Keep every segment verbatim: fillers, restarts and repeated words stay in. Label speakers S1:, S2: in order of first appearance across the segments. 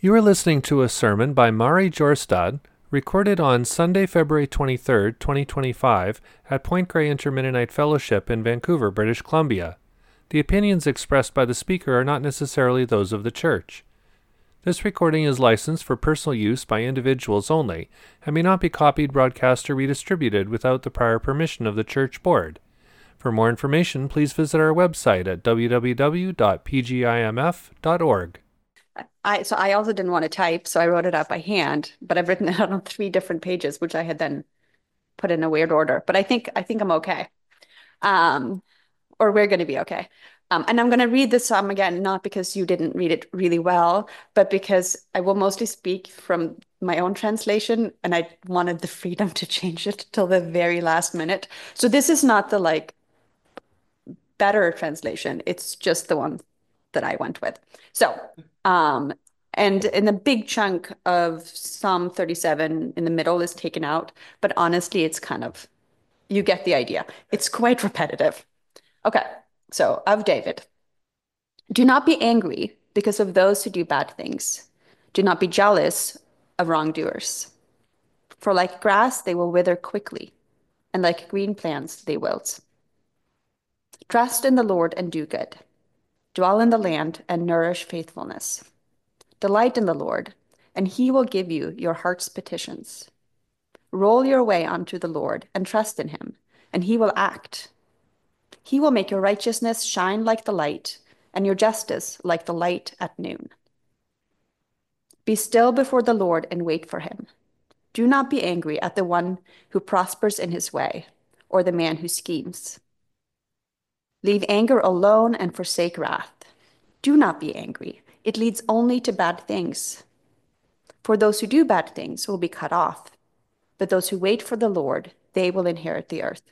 S1: You are listening to a sermon by Mari Jorstad, recorded on Sunday, February twenty-third, twenty twenty-five, at Point Grey Intermennonite Fellowship in Vancouver, British Columbia. The opinions expressed by the speaker are not necessarily those of the church. This recording is licensed for personal use by individuals only, and may not be copied, broadcast, or redistributed without the prior permission of the church board. For more information, please visit our website at w w w dot p g i m f dot org.
S2: I so I also didn't want to type, so I wrote it out by hand, but I've written it out on three different pages, which I had then put in a weird order. But I think I think I'm okay. Um, or we're going to be okay. Um, and I'm going to read this psalm again, not because you didn't read it really well, but because I will mostly speak from my own translation, and I wanted the freedom to change it till the very last minute. So this is not the like better translation. It's just the one that I went with. So, um, and in the big chunk of Psalm thirty-seven in the middle is taken out, but honestly, it's kind of, you get the idea. It's quite repetitive. Okay, so of David. Do not be angry because of those who do bad things. Do not be jealous of wrongdoers. For like grass, they will wither quickly, and like green plants, they wilt. Trust in the Lord and do good. Dwell in the land and nourish faithfulness. Delight in the Lord, and he will give you your heart's petitions. Roll your way unto the Lord and trust in him, and he will act. He will make your righteousness shine like the light, and your justice like the light at noon. Be still before the Lord and wait for him. Do not be angry at the one who prospers in his way, or the man who schemes. Leave anger alone and forsake wrath. Do not be angry. It leads only to bad things. For those who do bad things will be cut off, but those who wait for the Lord, they will inherit the earth.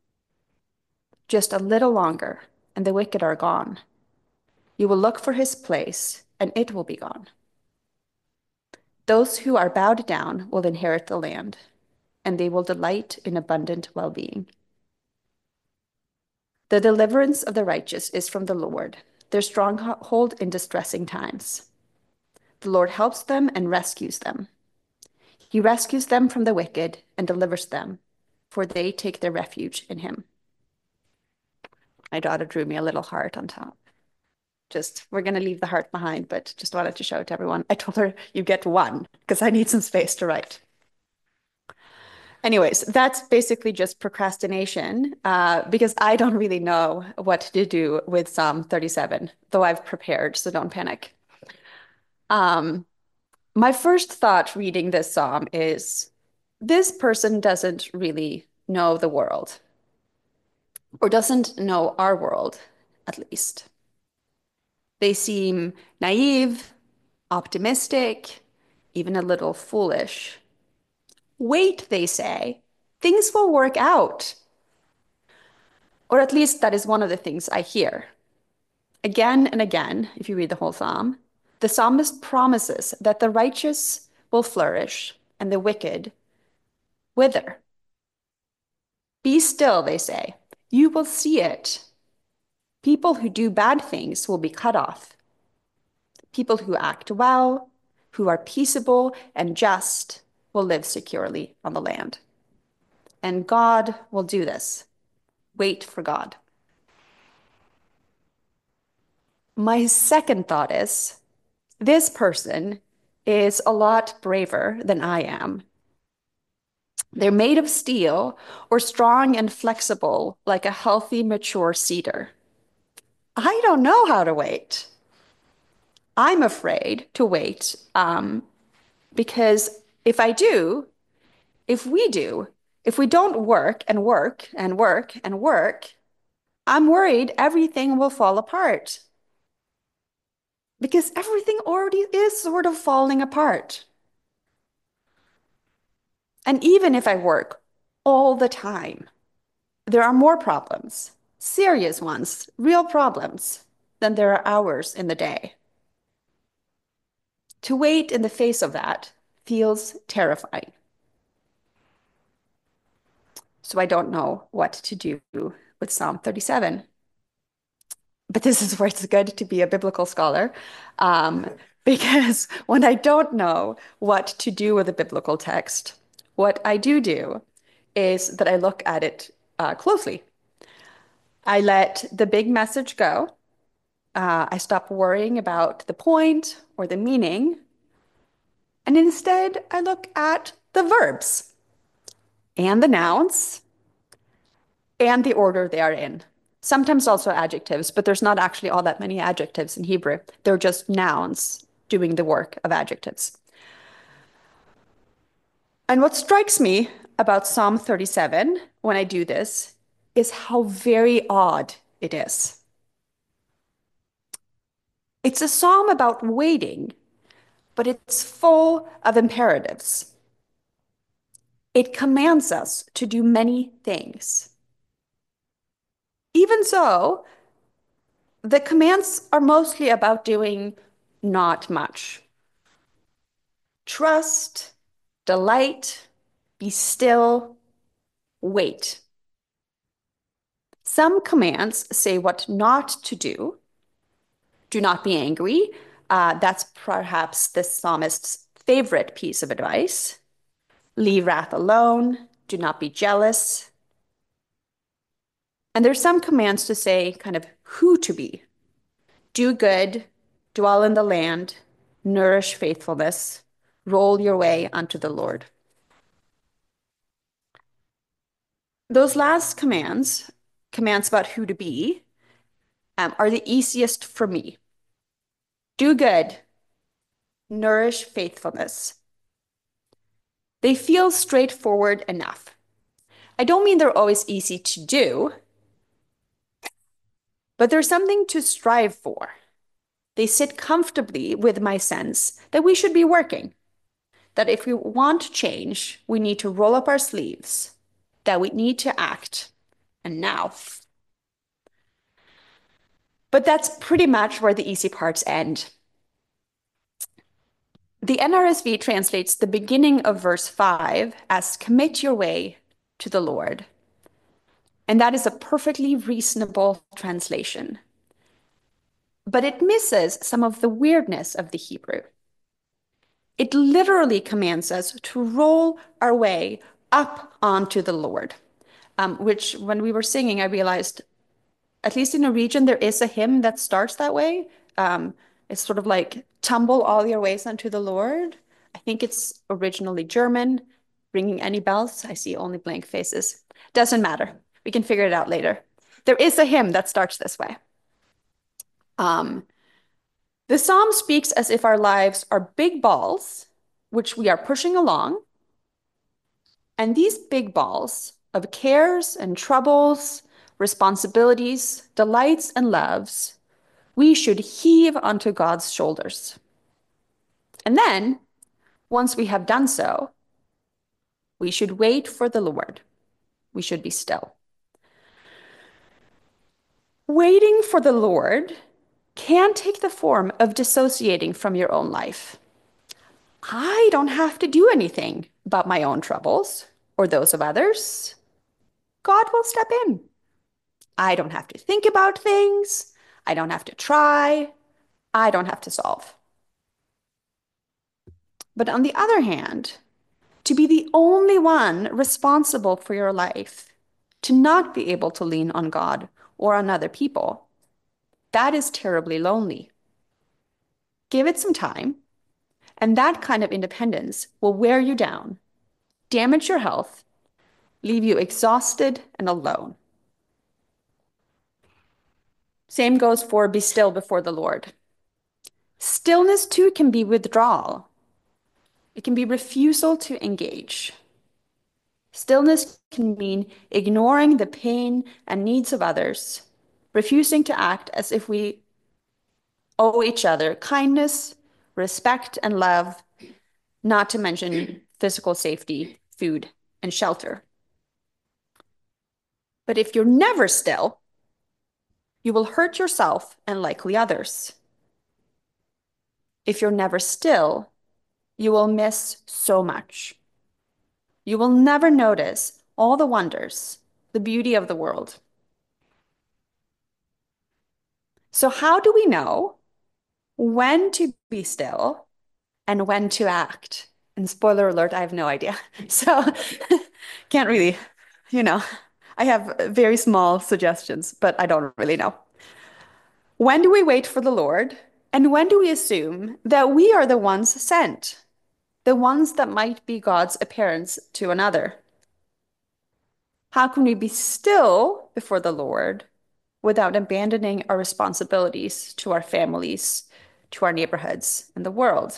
S2: Just a little longer, and the wicked are gone. You will look for his place, and it will be gone. Those who are bowed down will inherit the land, and they will delight in abundant well-being. The deliverance of the righteous is from the Lord, their stronghold in distressing times. The Lord helps them and rescues them. He rescues them from the wicked and delivers them, for they take their refuge in him. My daughter drew me a little heart on top. Just, we're going to leave the heart behind, but just wanted to show it to everyone. I told her, you get one, because I need some space to write. Anyways, that's basically just procrastination, uh, because I don't really know what to do with Psalm thirty-seven, though I've prepared, so don't panic. Um, my first thought reading this psalm is, this person doesn't really know the world, or doesn't know our world, at least. They seem naive, optimistic, even a little foolish. Wait, they say, things will work out. Or at least that is one of the things I hear. Again and again, if you read the whole psalm, the psalmist promises that the righteous will flourish and the wicked wither. Be still, they say. You will see it. People who do bad things will be cut off. People who act well, who are peaceable and just, will live securely on the land. And God will do this. Wait for God. My second thought is, this person is a lot braver than I am. They're made of steel or strong and flexible like a healthy, mature cedar. I don't know how to wait. I'm afraid to wait um, because if I do, if we do, if we don't work and work and work and work, I'm worried everything will fall apart. Because everything already is sort of falling apart. And even if I work all the time, there are more problems, serious ones, real problems, than there are hours in the day. To wait in the face of that feels terrifying. So I don't know what to do with Psalm thirty-seven. But this is where it's good to be a biblical scholar. Um, Because when I don't know what to do with a biblical text, what I do do is that I look at it uh, closely. I let the big message go. Uh, I stop worrying about the point or the meaning. And instead, I look at the verbs and the nouns and the order they are in. Sometimes also adjectives, but there's not actually all that many adjectives in Hebrew. They're just nouns doing the work of adjectives. And what strikes me about Psalm thirty-seven when I do this is how very odd it is. It's a psalm about waiting, but it's full of imperatives. It commands us to do many things. Even so, the commands are mostly about doing not much. Trust, delight, be still, wait. Some commands say what not to do. Do not be angry. Uh, that's perhaps the psalmist's favorite piece of advice. Leave wrath alone. Do not be jealous. And there's some commands to say kind of who to be. Do good, dwell in the land, nourish faithfulness, roll your way unto the Lord. Those last commands, commands about who to be, um, are the easiest for me. Do good, nourish faithfulness. They feel straightforward enough. I don't mean they're always easy to do, but there's something to strive for. They sit comfortably with my sense that we should be working, that if we want change, we need to roll up our sleeves, that we need to act, and now. But that's pretty much where the easy parts end. The N R S V translates the beginning of verse five as commit your way to the Lord. And that is a perfectly reasonable translation. But it misses some of the weirdness of the Hebrew. It literally commands us to roll our way up onto the Lord, um, which when we were singing, I realized, at least in Norwegian, there is a hymn that starts that way. Um, it's sort of like tumble all your ways unto the Lord. I think it's originally German. Ringing any bells? I see only blank faces. Doesn't matter. We can figure it out later. There is a hymn that starts this way. Um, the psalm speaks as if our lives are big balls, which we are pushing along. And these big balls of cares and troubles, responsibilities, delights and loves, we should heave onto God's shoulders. And then, once we have done so, we should wait for the Lord. We should be still. Waiting for the Lord can take the form of dissociating from your own life. I don't have to do anything about my own troubles or those of others. God will step in. I don't have to think about things. I don't have to try. I don't have to solve. But on the other hand, to be the only one responsible for your life, to not be able to lean on God or on other people, that is terribly lonely. Give it some time, and that kind of independence will wear you down, damage your health, leave you exhausted and alone. Same goes for be still before the Lord. Stillness too can be withdrawal. It can be refusal to engage. Stillness can mean ignoring the pain and needs of others, refusing to act as if we owe each other kindness, respect, and love, not to mention physical safety, food, and shelter. But if you're never still, you will hurt yourself and likely others. If you're never still, you will miss so much. You will never notice all the wonders, the beauty of the world. So how do we know when to be still and when to act. And spoiler alert, I have no idea. So can't really, you know, I have very small suggestions, but I don't really know. When do we wait for the Lord? And when do we assume that we are the ones sent, the ones that might be God's appearance to another? How can we be still before the Lord without abandoning our responsibilities to our families, to our neighborhoods, and the world?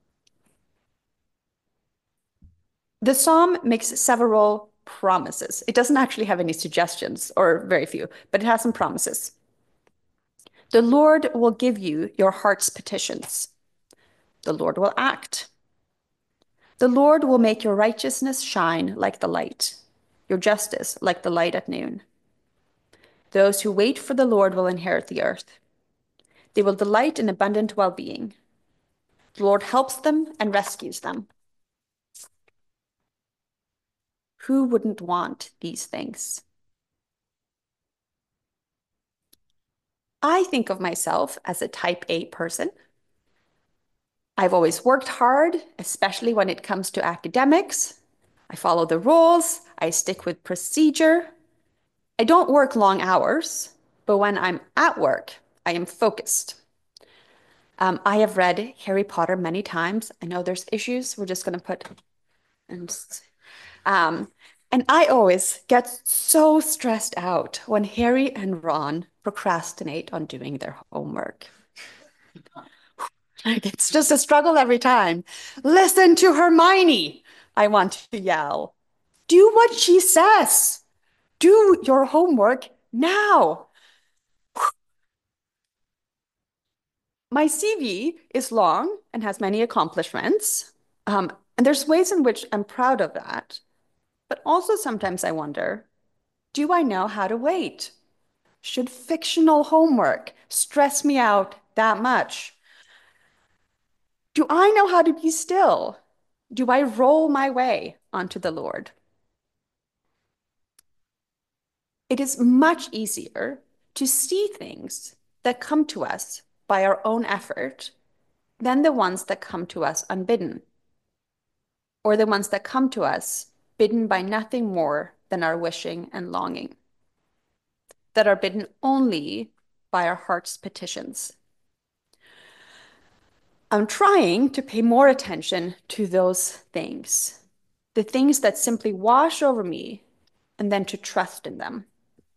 S2: The psalm makes several promises. It doesn't actually have any suggestions, or very few, but it has some promises. The Lord will give you your heart's petitions. The Lord will act. The Lord will make your righteousness shine like the light, your justice like the light at noon. Those who wait for the Lord will inherit the earth. They will delight in abundant well-being. The Lord helps them and rescues them. Who wouldn't want these things? I think of myself as a type A person. I've always worked hard, especially when it comes to academics. I follow the rules, I stick with procedure. I don't work long hours, but when I'm at work, I am focused. Um, I have read Harry Potter many times. I know there's issues. We're just going to put, and, um, and I always get so stressed out when Harry and Ron procrastinate on doing their homework. Like it's just a struggle every time. Listen to Hermione, I want to yell. Do what she says. Do your homework now. My C V is long and has many accomplishments. Um, and there's ways in which I'm proud of that. But also sometimes I wonder, do I know how to wait? Should fictional homework stress me out that much? Do I know how to be still? Do I roll my way onto the Lord? It is much easier to see things that come to us by our own effort than the ones that come to us unbidden, or the ones that come to us bidden by nothing more than our wishing and longing, that are bidden only by our heart's petitions. I'm trying to pay more attention to those things, the things that simply wash over me, and then to trust in them.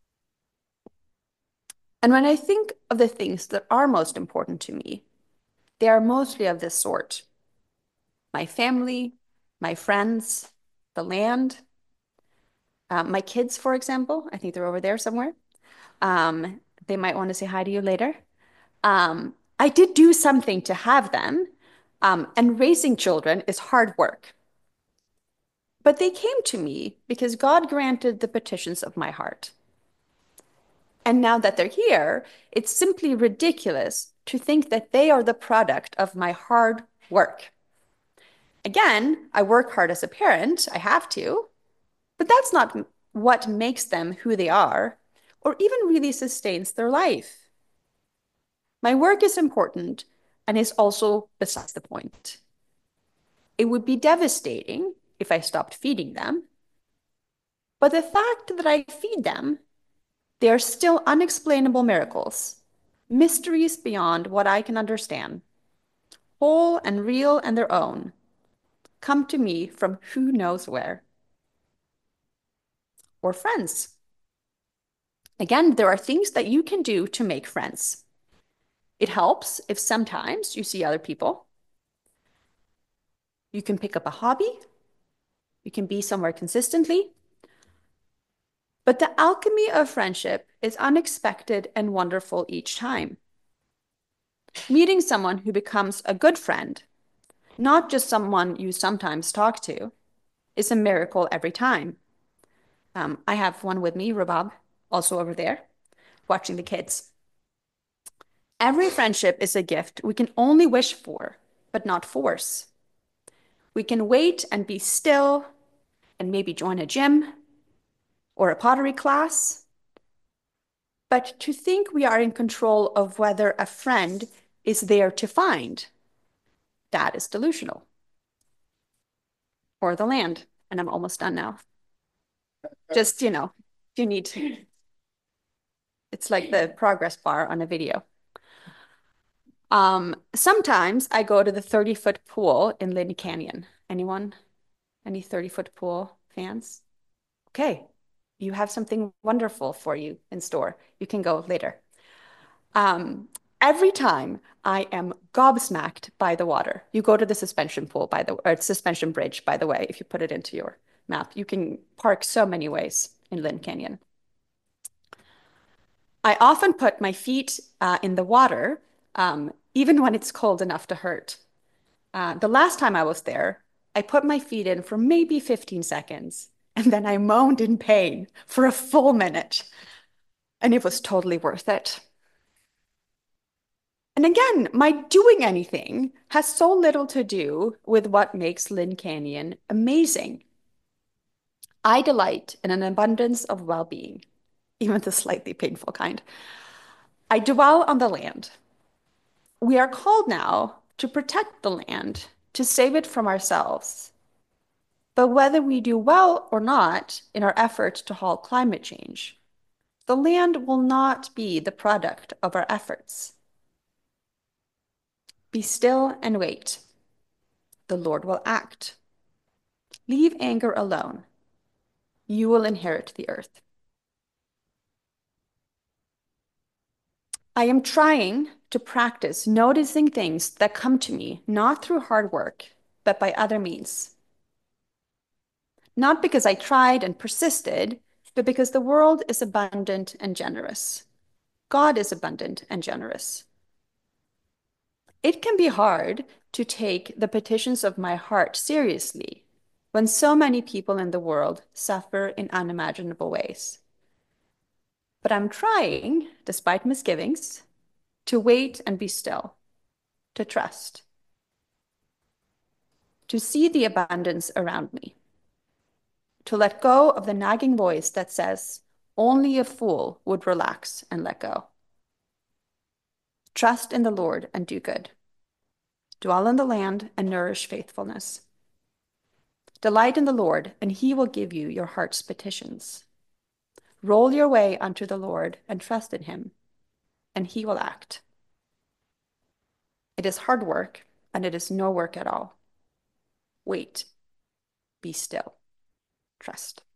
S2: And when I think of the things that are most important to me, they are mostly of this sort: my family, my friends, the land, uh, my kids, for example. I think they're over there somewhere. Um, they might want to say hi to you later. Um, I did do something to have them, um, and raising children is hard work. But they came to me because God granted the petitions of my heart. And now that they're here, it's simply ridiculous to think that they are the product of my hard work. Again, I work hard as a parent, I have to, but that's not what makes them who they are or even really sustains their life. My work is important and is also besides the point. It would be devastating if I stopped feeding them, but the fact that I feed them, they are still unexplainable miracles, mysteries beyond what I can understand, whole and real and their own, come to me from who knows where. Or friends. Again, there are things that you can do to make friends. It helps if sometimes you see other people. You can pick up a hobby. You can be somewhere consistently. But the alchemy of friendship is unexpected and wonderful each time. Meeting someone who becomes a good friend, not just someone you sometimes talk to, is a miracle every time. Um, I have one with me, Rabab, also over there, watching the kids. Every friendship is a gift we can only wish for, but not force. We can wait and be still and maybe join a gym or a pottery class. But to think we are in control of whether a friend is there to find, that is delusional. Or the land. And I'm almost done now. Just, you know, you need to, it's like the progress bar on a video. Um, sometimes I go to the thirty foot pool in Lynn Canyon. Anyone? Any thirty foot pool fans? Okay, you have something wonderful for you in store. You can go later. Um, every time I am gobsmacked by the water, you go to the suspension pool, by the or suspension bridge, by the way, if you put it into your map. You can park so many ways in Lynn Canyon. I often put my feet uh, in the water, um, even when it's cold enough to hurt. Uh, the last time I was there, I put my feet in for maybe fifteen seconds, and then I moaned in pain for a full minute, and it was totally worth it. And again, my doing anything has so little to do with what makes Lynn Canyon amazing. I delight in an abundance of well-being, even the slightly painful kind. I dwell on the land. We are called now to protect the land, to save it from ourselves. But whether we do well or not in our effort to halt climate change, the land will not be the product of our efforts. Be still and wait. The Lord will act. Leave anger alone. You will inherit the earth. I am trying to practice noticing things that come to me, not through hard work, but by other means. Not because I tried and persisted, but because the world is abundant and generous. God is abundant and generous. It can be hard to take the petitions of my heart seriously when so many people in the world suffer in unimaginable ways. But I'm trying, despite misgivings, to wait and be still, to trust, to see the abundance around me, to let go of the nagging voice that says only a fool would relax and let go. Trust in the Lord and do good. Dwell in the land and nourish faithfulness. Delight in the Lord, and he will give you your heart's petitions. Roll your way unto the Lord and trust in him, and he will act. It is hard work, and it is no work at all. Wait, be still, trust.